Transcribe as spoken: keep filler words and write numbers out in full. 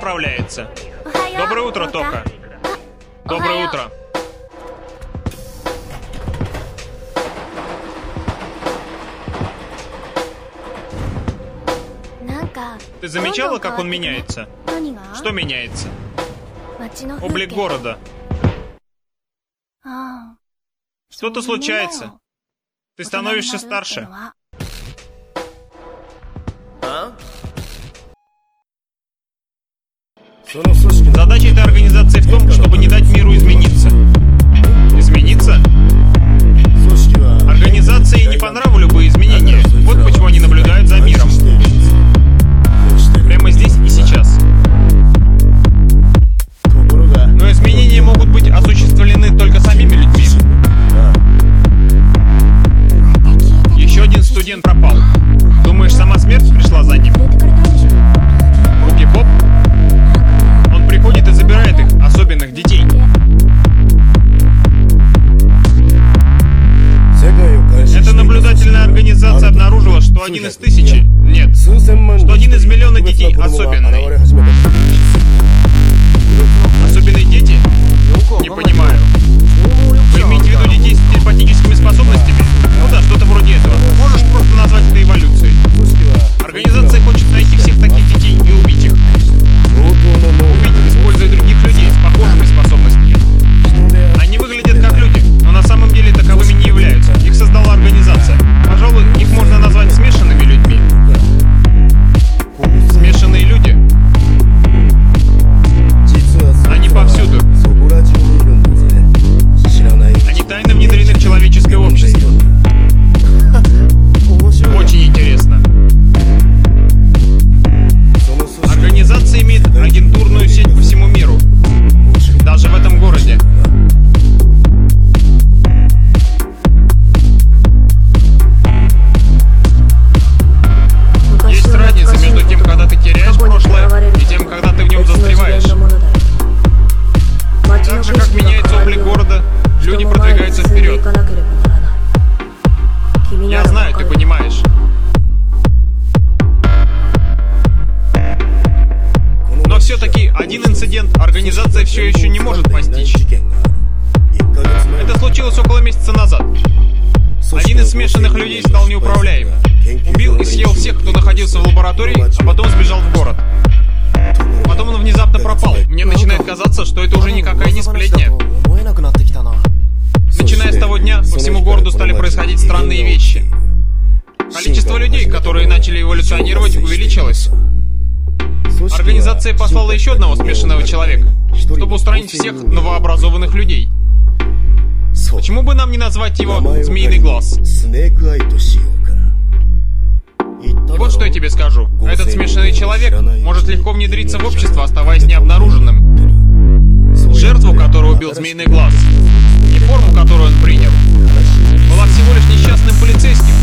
справляется. Доброе утро, Тока. Доброе утро. Ты замечала, как он меняется? Что меняется? Облик города. Что-то случается. Ты становишься старше. Задача этой организации в том, чтобы не дать миру измениться. Измениться? Организации не по нраву любые изменения. Вот почему они наблюдают за миром. Прямо здесь и сейчас. Но изменения могут быть осуществлены только самими людьми. Еще один студент пропал. Думаешь, сама смерть пришла за ним? Буги-Боб? Он приходит и забирает их, особенных детей. Эта наблюдательная организация обнаружила, что один из тысячи, нет, что один из миллиона детей особенный. Особенные дети? Не понимаю. Вы имеете в виду детей с телепатическими способностями? Ну да, что-то вроде этого. Можешь просто назвать это эволюцией. Организация хочет найти всех таких детей и убить их. Убить, используя других людей с похожими способностями. Они выглядят как люди, но на самом деле таковыми не являются. Их создала организация. Пожалуй, их можно назвать смешанными людьми. Смешанные люди. Они повсюду. Они тайно внедрены в человеческое общество. Очень интересно. Организация имеет агентурную сеть по всему миру. Даже в этом городе. Есть разница между тем, когда ты теряешь прошлое, и тем, когда ты в нем застреваешь. Так же, как меняется облик города, люди продвигаются вперед. Я знаю, ты понимаешь. Но все-таки один инцидент организация все еще не может постичь. Это случилось около месяца назад. Один из смешанных людей стал неуправляемым. Убил и съел всех, кто находился в лаборатории, а потом сбежал в город. Потом он внезапно пропал. Мне начинает казаться, что это уже никакая не сплетня. Начиная с того дня, по всему городу стали происходить странные вещи. Количество людей, которые начали эволюционировать, увеличилось. Организация послала еще одного смешанного человека, чтобы устранить всех новообразованных людей. Почему бы нам не назвать его «Змеиный глаз»? Вот что я тебе скажу. Этот смешанный человек может легко внедриться в общество, оставаясь необнаруженным. Жертву, которую убил Змеиный глаз, и форму, которую он принял, была всего лишь несчастным полицейским,